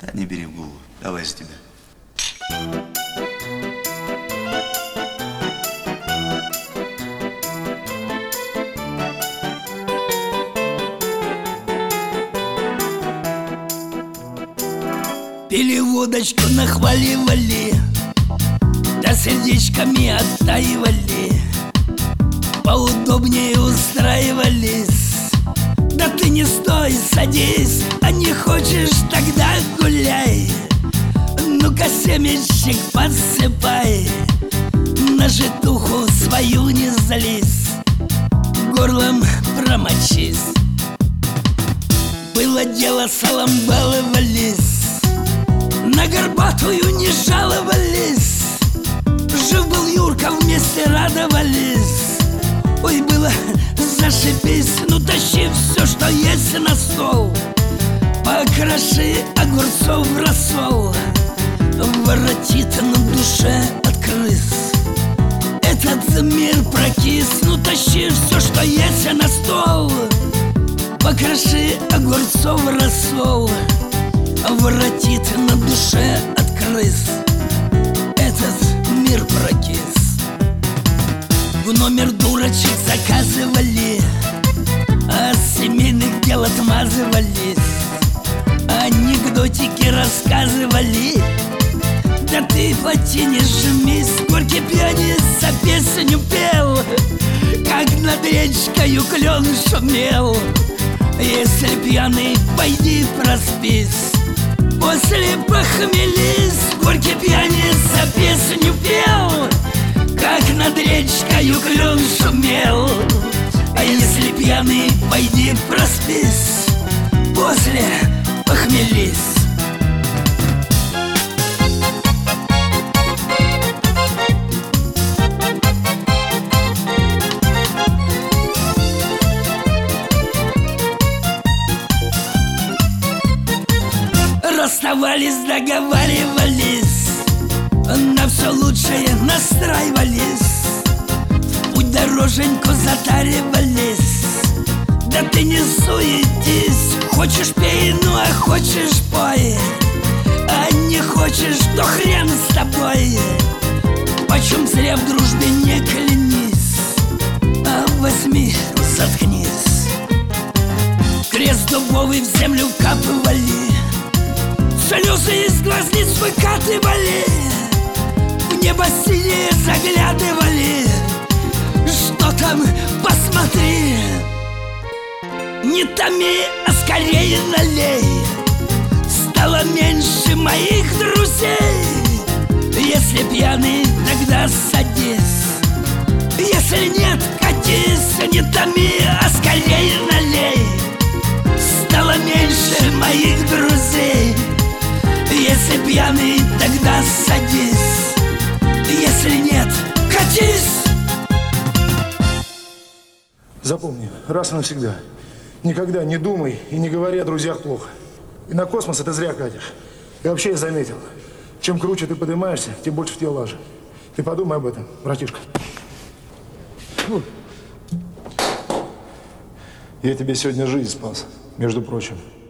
Да не бери в голову. Давай за тебя. Пили водочку, нахваливали, да сердечками оттаивали, поудобнее устраивались. Да ты не стой, садись, а не хочешь, тогда гуляй. Ну-ка семечек подсыпай, на житуху свою не залезь, горлом промочись. Было дело, салом баловались, на горбатую не жаловались. Жив был Юрка, вместе радовались. Ой, было зашибись, ну тащи все, что есть на стол. Покроши огурцов в рассол, воротит на душе от крыс. Этот мир прокис, ну тащи все, что есть на стол. Покроши огурцов в рассол, воротит на душе от крыс. Этот мир прокис. В номер дурочек заказывали, от семейных дел отмазывались, анекдотики рассказывали. Да ты потянешь жмись, горький пьяница песню пел, как над речкою клен шумел. Если пьяный, пойди проспись, после похмелись. Горький пьяница песню пел, как над речкою клен шумел. А если пьяный, пойди проспись, после похмелись. Расставались, договаривались, на все лучшее настраивались, в путь дороженьку затаривались. Да ты не суетись, хочешь пей, ну а хочешь пой, а не хочешь, то хрен с тобой. Почем зря в дружбе не клянись, а возьми, заткнись. Крест дубовый в землю вкапывали, слезы из глазниц выкатывали, в небо синее заглядывали. Что там, посмотри, не томи, а скорее налей. Стало меньше моих друзей. Если пьяный, тогда садись, если нет, катись. Не томи, а скорее налей. Стало меньше моих друзей. Если пьяный, тогда садись, если нет, катись. Запомни, раз и навсегда, никогда не думай и не говори о друзьях плохо. И на космос это зря катишь. И вообще я заметил, чем круче ты поднимаешься, тем больше в тебе лажи. Ты подумай об этом, братишка. Я тебе сегодня жизнь спас, между прочим.